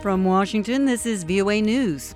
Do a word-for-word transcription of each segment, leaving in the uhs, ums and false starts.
From Washington, this is V O A News.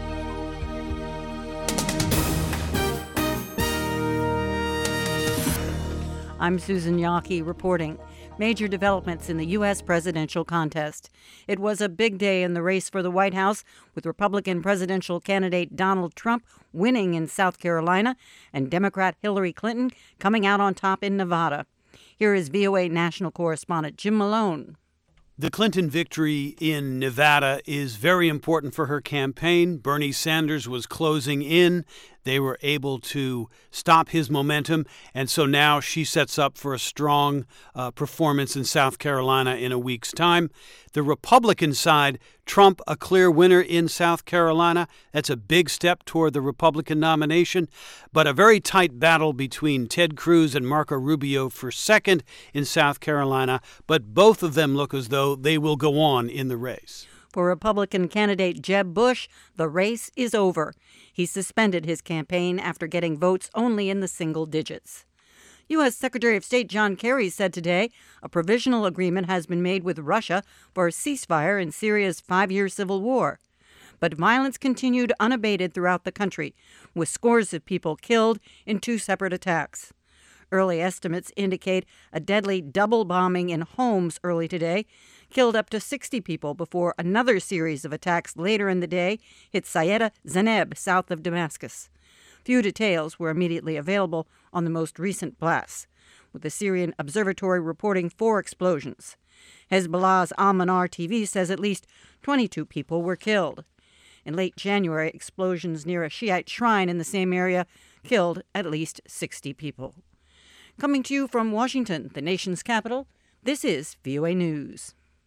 I'm Susan Yockey reporting. Major developments in the U S presidential contest. It was a big day in the race for the White House, with Republican presidential candidate Donald Trump winning in South Carolina and Democrat Hillary Clinton coming out on top in Nevada. Here is V O A national correspondent Jim Malone. The Clinton victory in Nevada is very important for her campaign. Bernie Sanders was closing in. They were able to stop his momentum, and so now she sets up for a strong uh, performance in South Carolina in a week's time. The Republican side, Trump a clear winner in South Carolina. That's a big step toward the Republican nomination, but a very tight battle between Ted Cruz and Marco Rubio for second in South Carolina, but both of them look as though they will go on in the race. For Republican candidate Jeb Bush, the race is over. He suspended his campaign after getting votes only in the single digits. U S. Secretary of State John Kerry said today a provisional agreement has been made with Russia for a ceasefire in Syria's five-year civil war. But violence continued unabated throughout the country, with scores of people killed in two separate attacks. Early estimates indicate a deadly double bombing in Homs early today killed up to sixty people before another series of attacks later in the day hit Sayeda Zeynep south of Damascus. Few details were immediately available on the most recent blasts, with the Syrian Observatory reporting four explosions. Hezbollah's Al-Manar T V says at least twenty-two people were killed. In late January, explosions near a Shiite shrine in the same area killed at least sixty people. Coming to you from Washington, the nation's capital, this is V O A News.